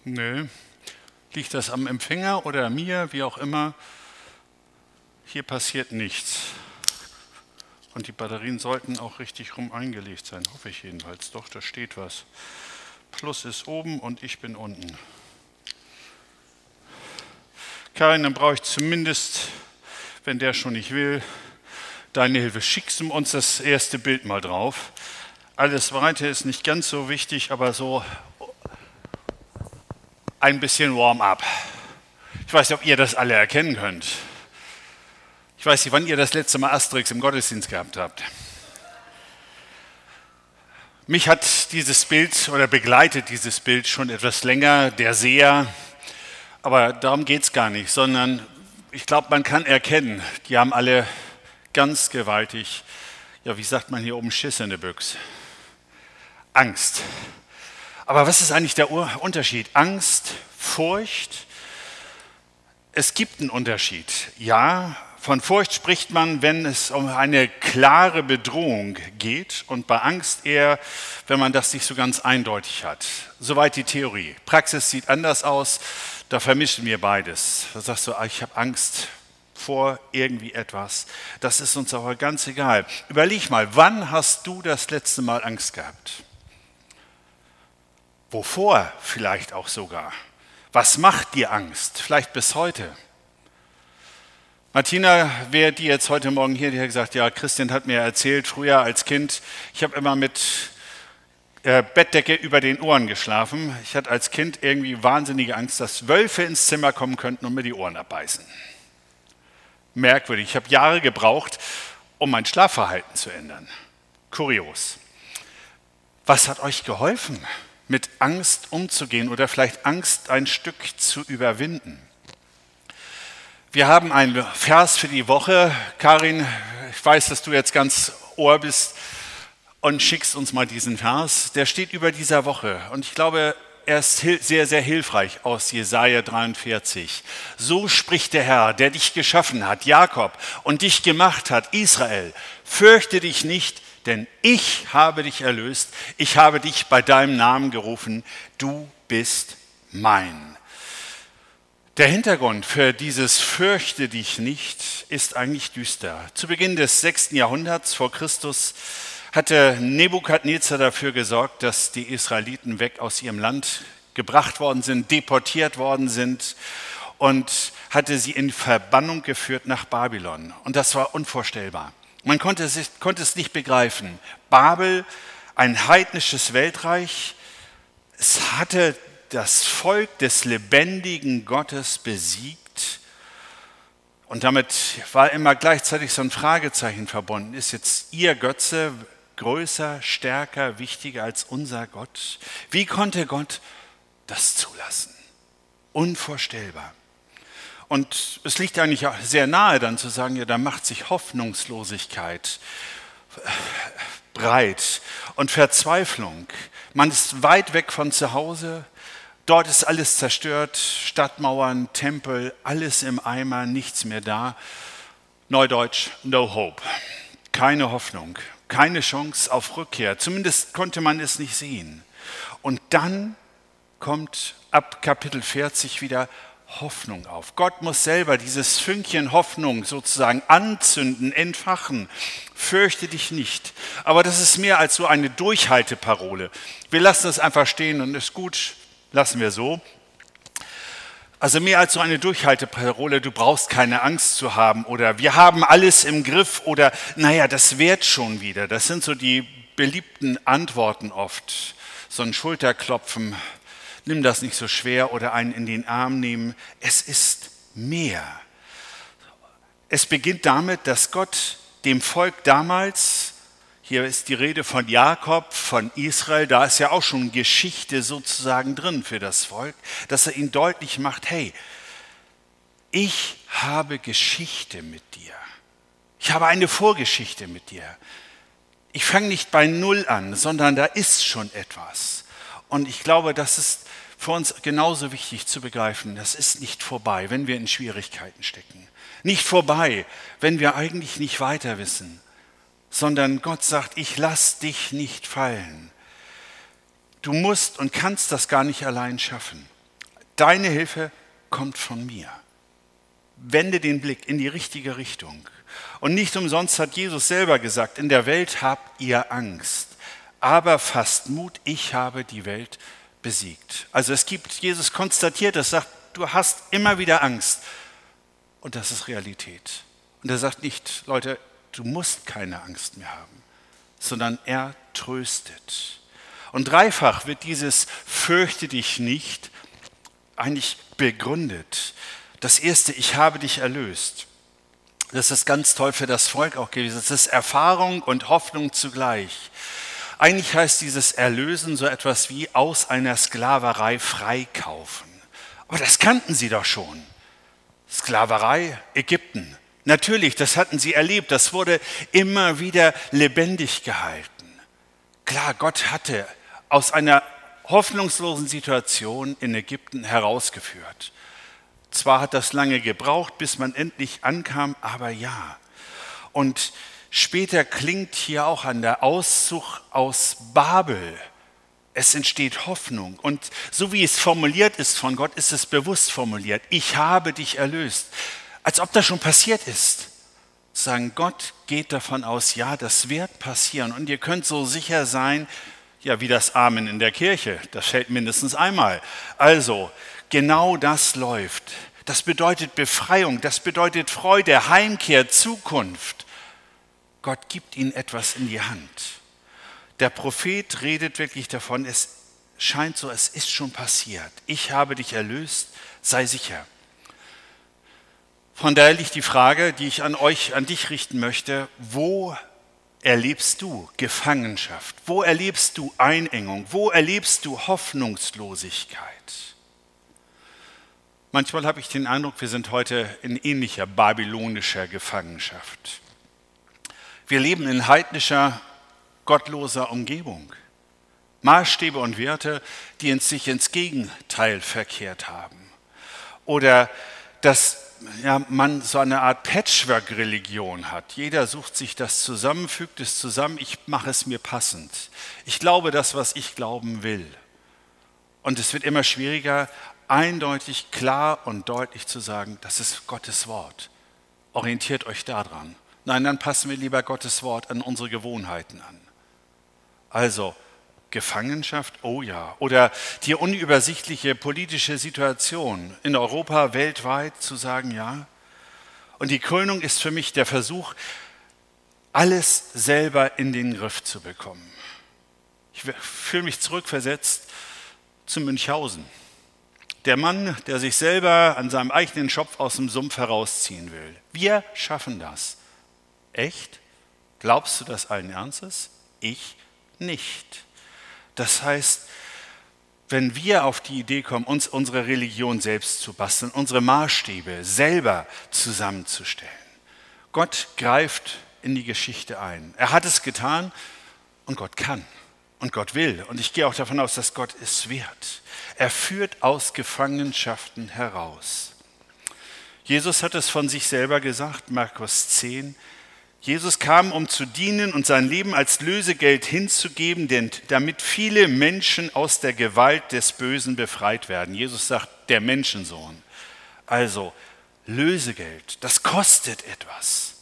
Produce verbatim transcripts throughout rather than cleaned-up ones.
Nö. Liegt das am Empfänger oder mir, wie auch immer? Hier passiert nichts. Und die Batterien sollten auch richtig rum eingelegt sein, hoffe ich jedenfalls. Doch, da steht was. Plus ist oben und ich bin unten. Karin, dann brauche ich zumindest, wenn der schon nicht will, deine Hilfe. Schickst du uns das erste Bild mal drauf. Alles Weitere ist nicht ganz so wichtig, aber so ein bisschen Warm-up. Ich weiß nicht, ob ihr das alle erkennen könnt. Ich weiß nicht, wann ihr das letzte Mal Asterix im Gottesdienst gehabt habt. Mich hat dieses Bild oder begleitet dieses Bild schon etwas länger, der Seher. Aber darum geht es gar nicht, sondern ich glaube, man kann erkennen, die haben alle ganz gewaltig, ja, wie sagt man hier oben, Schiss in der Büchse. Angst. Aber was ist eigentlich der Unterschied? Angst, Furcht? Es gibt einen Unterschied. Ja, von Furcht spricht man, wenn es um eine klare Bedrohung geht und bei Angst eher, wenn man das nicht so ganz eindeutig hat. Soweit die Theorie. Praxis sieht anders aus, da vermischen wir beides. Da sagst du, ich habe Angst vor irgendwie etwas. Das ist uns aber ganz egal. Überleg mal, wann hast du das letzte Mal Angst gehabt? Wovor vielleicht auch sogar? Was macht dir Angst? Vielleicht bis heute. Martina, wer die jetzt heute Morgen hier, die hat gesagt, ja, Christian hat mir erzählt, früher als Kind, ich habe immer mit äh, Bettdecke über den Ohren geschlafen. Ich hatte als Kind irgendwie wahnsinnige Angst, dass Wölfe ins Zimmer kommen könnten und mir die Ohren abbeißen. Merkwürdig. Ich habe Jahre gebraucht, um mein Schlafverhalten zu ändern. Kurios. Was hat euch geholfen, mit Angst umzugehen oder vielleicht Angst ein Stück zu überwinden? Wir haben einen Vers für die Woche. Karin, ich weiß, dass du jetzt ganz Ohr bist und schickst uns mal diesen Vers. Der steht über dieser Woche und ich glaube, er ist sehr, sehr hilfreich aus Jesaja dreiundvierzig. So spricht der Herr, der dich geschaffen hat, Jakob, und dich gemacht hat, Israel. Fürchte dich nicht, denn ich habe dich erlöst. Ich habe dich bei deinem Namen gerufen. Du bist mein. Der Hintergrund für dieses Fürchte dich nicht ist eigentlich düster. Zu Beginn des sechsten Jahrhunderts vor Christus hatte Nebukadnezar dafür gesorgt, dass die Israeliten weg aus ihrem Land gebracht worden sind, deportiert worden sind und hatte sie in Verbannung geführt nach Babylon. Und das war unvorstellbar. Man konnte es, konnte es nicht begreifen. Babel, ein heidnisches Weltreich, es hatte das Volk des lebendigen Gottes besiegt. Und damit war immer gleichzeitig so ein Fragezeichen verbunden. Ist jetzt ihr Götze größer, stärker, wichtiger als unser Gott? Wie konnte Gott das zulassen? Unvorstellbar. Und es liegt eigentlich auch sehr nahe dann zu sagen, ja, da macht sich Hoffnungslosigkeit breit und Verzweiflung. Man ist weit weg von zu Hause. Dort ist alles zerstört, Stadtmauern, Tempel, alles im Eimer, nichts mehr da. Neudeutsch, no hope. Keine Hoffnung, keine Chance auf Rückkehr. Zumindest konnte man es nicht sehen. Und dann kommt ab Kapitel vierzig wieder Hoffnung auf. Gott muss selber dieses Fünkchen Hoffnung sozusagen anzünden, entfachen. Fürchte dich nicht. Aber das ist mehr als so eine Durchhalteparole. Wir lassen das einfach stehen und ist gut. Lassen wir so. Also mehr als so eine Durchhalteparole, du brauchst keine Angst zu haben oder wir haben alles im Griff oder naja, das wird schon wieder. Das sind so die beliebten Antworten oft. So ein Schulterklopfen, nimm das nicht so schwer oder einen in den Arm nehmen. Es ist mehr. Es beginnt damit, dass Gott dem Volk damals, hier ist die Rede von Jakob, von Israel, da ist ja auch schon Geschichte sozusagen drin für das Volk, dass er ihnen deutlich macht, hey, ich habe Geschichte mit dir. Ich habe eine Vorgeschichte mit dir. Ich fange nicht bei Null an, sondern da ist schon etwas. Und ich glaube, das ist für uns genauso wichtig zu begreifen, das ist nicht vorbei, wenn wir in Schwierigkeiten stecken. Nicht vorbei, wenn wir eigentlich nicht weiter wissen. Sondern Gott sagt, ich lass dich nicht fallen. Du musst und kannst das gar nicht allein schaffen. Deine Hilfe kommt von mir. Wende den Blick in die richtige Richtung. Und nicht umsonst hat Jesus selber gesagt, in der Welt habt ihr Angst, aber fasst Mut, ich habe die Welt besiegt. Also es gibt, Jesus konstatiert das, sagt, du hast immer wieder Angst. Und das ist Realität. Und er sagt nicht, Leute, du musst keine Angst mehr haben, sondern er tröstet. Und dreifach wird dieses Fürchte dich nicht eigentlich begründet. Das erste, ich habe dich erlöst. Das ist ganz toll für das Volk auch gewesen. Das ist Erfahrung und Hoffnung zugleich. Eigentlich heißt dieses Erlösen so etwas wie aus einer Sklaverei freikaufen. Aber das kannten sie doch schon. Sklaverei, Ägypten. Natürlich, das hatten sie erlebt. Das wurde immer wieder lebendig gehalten. Klar, Gott hatte aus einer hoffnungslosen Situation in Ägypten herausgeführt. Zwar hat das lange gebraucht, bis man endlich ankam, aber ja. Und später klingt hier auch an der Auszug aus Babel. Es entsteht Hoffnung. Und so wie es formuliert ist von Gott, ist es bewusst formuliert. Ich habe dich erlöst. Als ob das schon passiert ist. Sagen, Gott geht davon aus, ja, das wird passieren. Und ihr könnt so sicher sein, ja, wie das Amen in der Kirche. Das fällt mindestens einmal. Also, genau das läuft. Das bedeutet Befreiung, das bedeutet Freude, Heimkehr, Zukunft. Gott gibt ihnen etwas in die Hand. Der Prophet redet wirklich davon, es scheint so, es ist schon passiert. Ich habe dich erlöst, sei sicher. Von daher liegt die Frage, die ich an euch, an dich richten möchte, wo erlebst du Gefangenschaft? Wo erlebst du Einengung? Wo erlebst du Hoffnungslosigkeit? Manchmal habe ich den Eindruck, wir sind heute in ähnlicher babylonischer Gefangenschaft. Wir leben in heidnischer, gottloser Umgebung. Maßstäbe und Werte, die in sich ins Gegenteil verkehrt haben. Oder dass ja, man so eine Art Patchwork-Religion hat. Jeder sucht sich das zusammen, fügt es zusammen, ich mache es mir passend. Ich glaube das, was ich glauben will. Und es wird immer schwieriger, eindeutig, klar und deutlich zu sagen, das ist Gottes Wort. Orientiert euch daran. Nein, dann passen wir lieber Gottes Wort an unsere Gewohnheiten an. Also Gefangenschaft, oh ja. Oder die unübersichtliche politische Situation in Europa, weltweit zu sagen, ja. Und die Krönung ist für mich der Versuch, alles selber in den Griff zu bekommen. Ich fühle mich zurückversetzt zu Münchhausen. Der Mann, der sich selber an seinem eigenen Schopf aus dem Sumpf herausziehen will. Wir schaffen das. Echt? Glaubst du das allen Ernstes? Ich nicht. Das heißt, wenn wir auf die Idee kommen, uns unsere Religion selbst zu basteln, unsere Maßstäbe selber zusammenzustellen, Gott greift in die Geschichte ein. Er hat es getan und Gott kann und Gott will. Und ich gehe auch davon aus, dass Gott es wird. Er führt aus Gefangenschaften heraus. Jesus hat es von sich selber gesagt, Markus zehn. Jesus kam, um zu dienen und sein Leben als Lösegeld hinzugeben, denn damit viele Menschen aus der Gewalt des Bösen befreit werden. Jesus sagt, der Menschensohn. Also Lösegeld, das kostet etwas.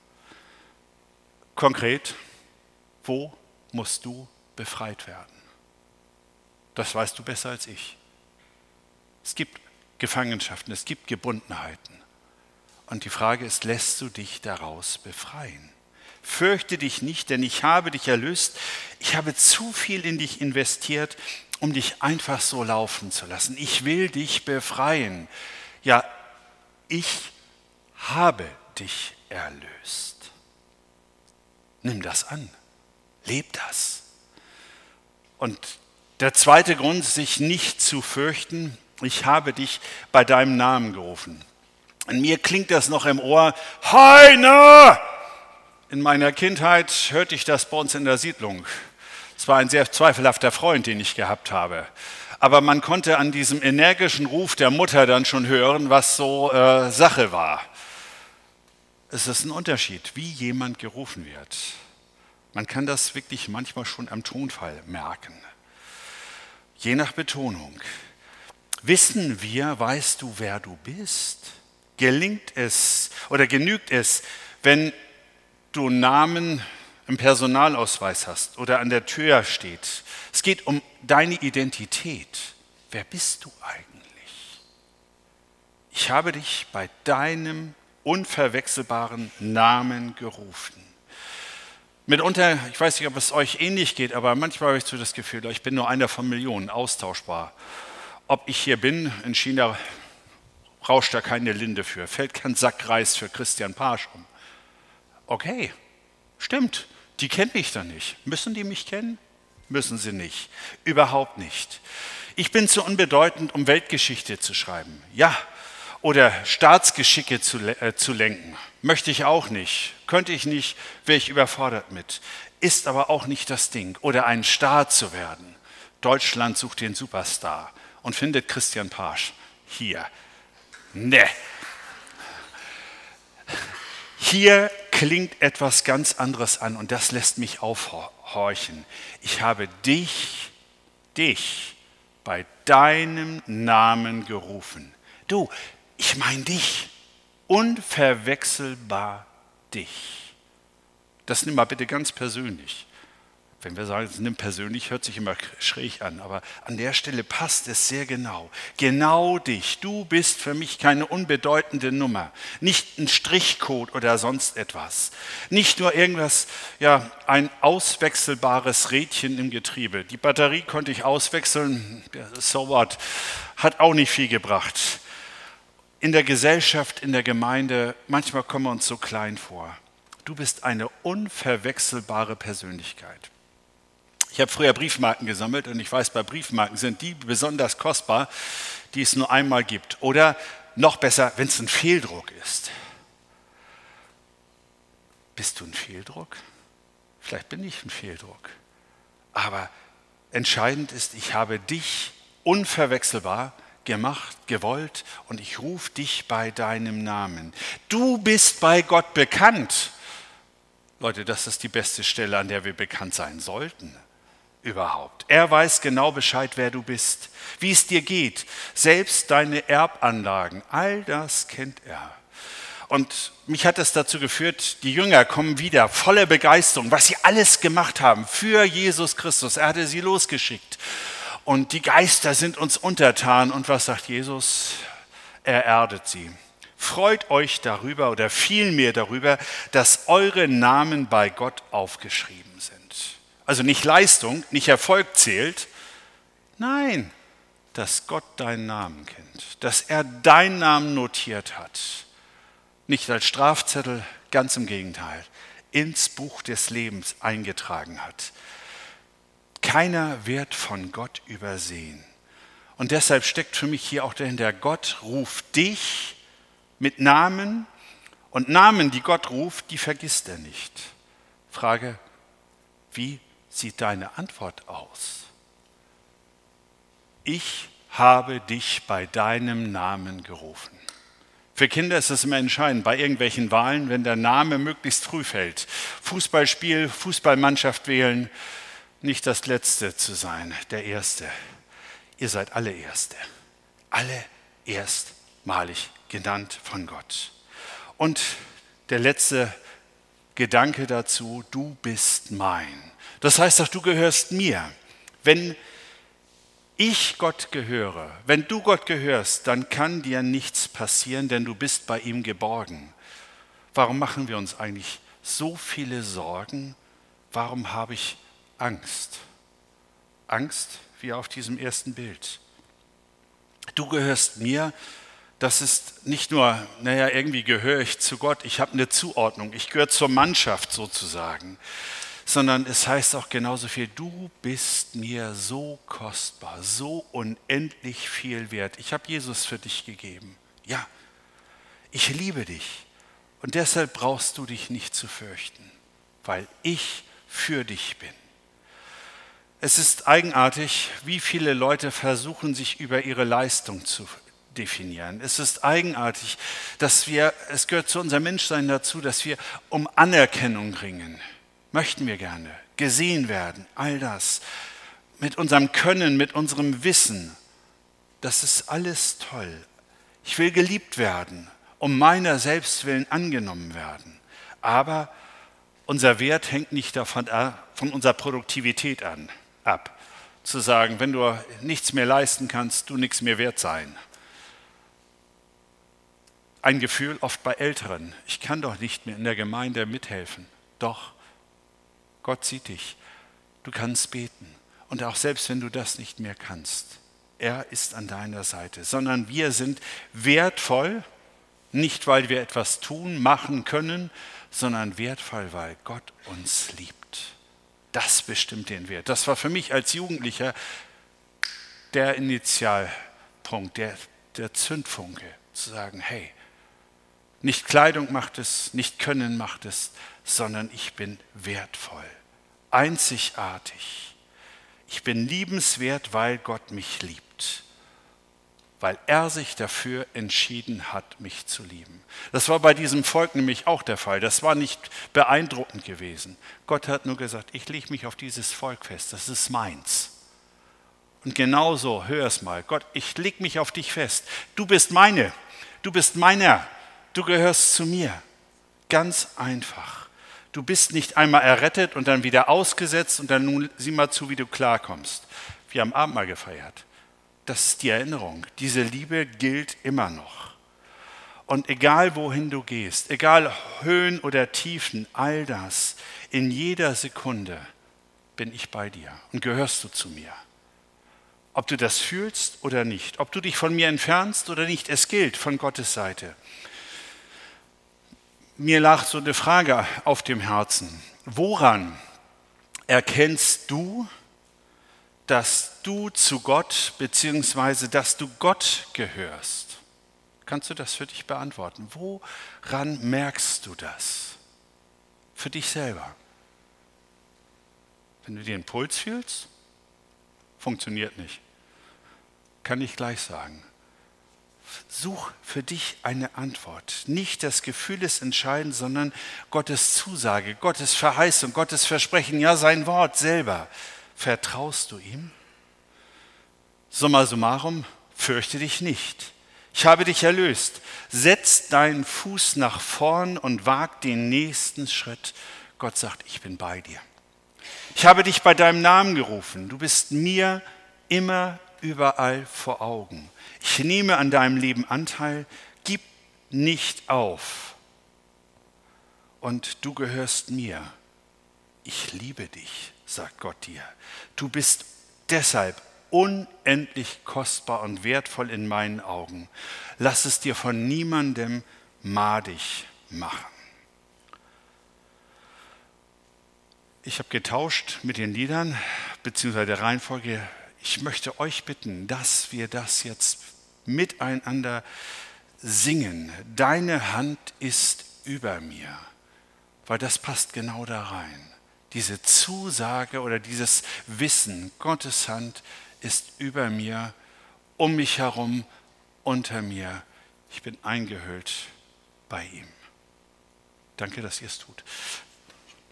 Konkret, wo musst du befreit werden? Das weißt du besser als ich. Es gibt Gefangenschaften, es gibt Gebundenheiten. Und die Frage ist, lässt du dich daraus befreien? Fürchte dich nicht, denn ich habe dich erlöst. Ich habe zu viel in dich investiert, um dich einfach so laufen zu lassen. Ich will dich befreien. Ja, ich habe dich erlöst. Nimm das an. Leb das. Und der zweite Grund, sich nicht zu fürchten, ich habe dich bei deinem Namen gerufen. An mir klingt das noch im Ohr, Heiner! In meiner Kindheit hörte ich das bei uns in der Siedlung. Es war ein sehr zweifelhafter Freund, den ich gehabt habe. Aber man konnte an diesem energischen Ruf der Mutter dann schon hören, was so äh, Sache war. Es ist ein Unterschied, wie jemand gerufen wird. Man kann das wirklich manchmal schon am Tonfall merken. Je nach Betonung. Wissen wir, weißt du, wer du bist? Gelingt es oder genügt es, wenn du Namen im Personalausweis hast oder an der Tür steht? Es geht um deine Identität. Wer bist du eigentlich? Ich habe dich bei deinem unverwechselbaren Namen gerufen. Mitunter, ich weiß nicht, ob es euch ähnlich geht, aber manchmal habe ich so das Gefühl, ich bin nur einer von Millionen, austauschbar. Ob ich hier bin, in China rauscht da keine Linde für, fällt kein Sack Reis für Christian Pasch um. Okay, stimmt, die kenne ich dann nicht. Müssen die mich kennen? Müssen sie nicht, überhaupt nicht. Ich bin zu unbedeutend, um Weltgeschichte zu schreiben. Ja, oder Staatsgeschicke zu, äh, zu lenken. Möchte ich auch nicht, könnte ich nicht, wäre ich überfordert mit. Ist aber auch nicht das Ding. Oder ein Staat zu werden. Deutschland sucht den Superstar und findet Christian Pasch hier. Ne. Hier klingt etwas ganz anderes an und das lässt mich aufhorchen. Ich habe dich, dich bei deinem Namen gerufen. Du, ich meine dich, unverwechselbar dich. Das nimm mal bitte ganz persönlich. Wenn wir sagen, nimm persönlich, hört sich immer schräg an, aber an der Stelle passt es sehr genau. Genau dich. Du bist für mich keine unbedeutende Nummer, nicht ein Strichcode oder sonst etwas. Nicht nur irgendwas, ja, ein auswechselbares Rädchen im Getriebe. Die Batterie konnte ich auswechseln, so what, hat auch nicht viel gebracht. In der Gesellschaft, in der Gemeinde, manchmal kommen wir uns so klein vor. Du bist eine unverwechselbare Persönlichkeit. Ich habe früher Briefmarken gesammelt und ich weiß, bei Briefmarken sind die besonders kostbar, die es nur einmal gibt. Oder noch besser, wenn es ein Fehldruck ist. Bist du ein Fehldruck? Vielleicht bin ich ein Fehldruck. Aber entscheidend ist, ich habe dich unverwechselbar gemacht, gewollt und ich rufe dich bei deinem Namen. Du bist bei Gott bekannt. Leute, das ist die beste Stelle, an der wir bekannt sein sollten. Überhaupt. Er weiß genau Bescheid, wer du bist, wie es dir geht, selbst deine Erbanlagen, all das kennt er. Und mich hat es dazu geführt, die Jünger kommen wieder voller Begeisterung, was sie alles gemacht haben für Jesus Christus. Er hatte sie losgeschickt. Und die Geister sind uns untertan. Und was sagt Jesus? Er erdet sie. Freut euch darüber oder vielmehr darüber, dass eure Namen bei Gott aufgeschrieben sind. Also nicht Leistung, nicht Erfolg zählt. Nein, dass Gott deinen Namen kennt, dass er deinen Namen notiert hat. Nicht als Strafzettel, ganz im Gegenteil, ins Buch des Lebens eingetragen hat. Keiner wird von Gott übersehen. Und deshalb steckt für mich hier auch dahinter, Gott ruft dich mit Namen und Namen, die Gott ruft, die vergisst er nicht. Frage, wie sieht deine Antwort aus? Ich habe dich bei deinem Namen gerufen. Für Kinder ist es immer entscheidend, bei irgendwelchen Wahlen, wenn der Name möglichst früh fällt. Fußballspiel, Fußballmannschaft wählen, nicht das Letzte zu sein, der Erste. Ihr seid alle Erste, alle erstmalig genannt von Gott. Und der letzte Gedanke dazu, du bist mein. Das heißt auch, du gehörst mir. Wenn ich Gott gehöre, wenn du Gott gehörst, dann kann dir nichts passieren, denn du bist bei ihm geborgen. Warum machen wir uns eigentlich so viele Sorgen? Warum habe ich Angst? Angst wie auf diesem ersten Bild. Du gehörst mir, das ist nicht nur, naja, irgendwie gehöre ich zu Gott, ich habe eine Zuordnung, ich gehöre zur Mannschaft sozusagen, sondern es heißt auch genauso viel, du bist mir so kostbar, so unendlich viel wert. Ich habe Jesus für dich gegeben. Ja, ich liebe dich und deshalb brauchst du dich nicht zu fürchten, weil ich für dich bin. Es ist eigenartig, wie viele Leute versuchen, sich über ihre Leistung zu definieren. Es ist eigenartig, dass wir, es gehört zu unserem Menschsein dazu, dass wir um Anerkennung ringen. Möchten wir gerne gesehen werden, all das. Mit unserem Können, mit unserem Wissen. Das ist alles toll. Ich will geliebt werden, um meiner selbst willen angenommen werden. Aber unser Wert hängt nicht davon ab, von unserer Produktivität an, ab. Zu sagen, wenn du nichts mehr leisten kannst, du nichts mehr wert sein. Ein Gefühl oft bei Älteren, ich kann doch nicht mehr in der Gemeinde mithelfen. Doch, Gott sieht dich, du kannst beten. Und auch selbst wenn du das nicht mehr kannst, er ist an deiner Seite. Sondern wir sind wertvoll, nicht weil wir etwas tun, machen können, sondern wertvoll, weil Gott uns liebt. Das bestimmt den Wert. Das war für mich als Jugendlicher der Initialpunkt, der, der Zündfunke, zu sagen, hey, nicht Kleidung macht es, nicht Können macht es, sondern ich bin wertvoll, einzigartig. Ich bin liebenswert, weil Gott mich liebt, weil er sich dafür entschieden hat, mich zu lieben. Das war bei diesem Volk nämlich auch der Fall. Das war nicht beeindruckend gewesen. Gott hat nur gesagt, ich lege mich auf dieses Volk fest, das ist meins. Und genauso, hör es mal, Gott, ich lege mich auf dich fest. Du bist meine, du bist meiner, du gehörst zu mir. Ganz einfach. Du bist nicht einmal errettet und dann wieder ausgesetzt und dann nun sieh mal zu, wie du klarkommst. Wir haben Abendmahl gefeiert. Das ist die Erinnerung. Diese Liebe gilt immer noch. Und egal wohin du gehst, egal Höhen oder Tiefen, all das, in jeder Sekunde bin ich bei dir und gehörst du zu mir. Ob du das fühlst oder nicht, ob du dich von mir entfernst oder nicht, es gilt von Gottes Seite. Mir lag so eine Frage auf dem Herzen. Woran erkennst du, dass du zu Gott bzw. dass du Gott gehörst? Kannst du das für dich beantworten? Woran merkst du das? Für dich selber. Wenn du den Puls fühlst, funktioniert nicht. Kann ich gleich sagen. Such für dich eine Antwort. Nicht das Gefühl ist entscheidend, sondern Gottes Zusage, Gottes Verheißung, Gottes Versprechen, ja sein Wort selber. Vertraust du ihm? Summa summarum, fürchte dich nicht. Ich habe dich erlöst. Setz deinen Fuß nach vorn und wag den nächsten Schritt. Gott sagt, ich bin bei dir. Ich habe dich bei deinem Namen gerufen. Du bist mir immer überall vor Augen. Ich nehme an deinem Leben Anteil. Gib nicht auf. Und du gehörst mir. Ich liebe dich, sagt Gott dir. Du bist deshalb unendlich kostbar und wertvoll in meinen Augen. Lass es dir von niemandem madig machen. Ich habe getauscht mit den Liedern, beziehungsweise der Reihenfolge. Ich möchte euch bitten, dass wir das jetzt miteinander singen. Deine Hand ist über mir, weil das passt genau da rein. Diese Zusage oder dieses Wissen, Gottes Hand ist über mir, um mich herum, unter mir. Ich bin eingehüllt bei ihm. Danke, dass ihr es tut.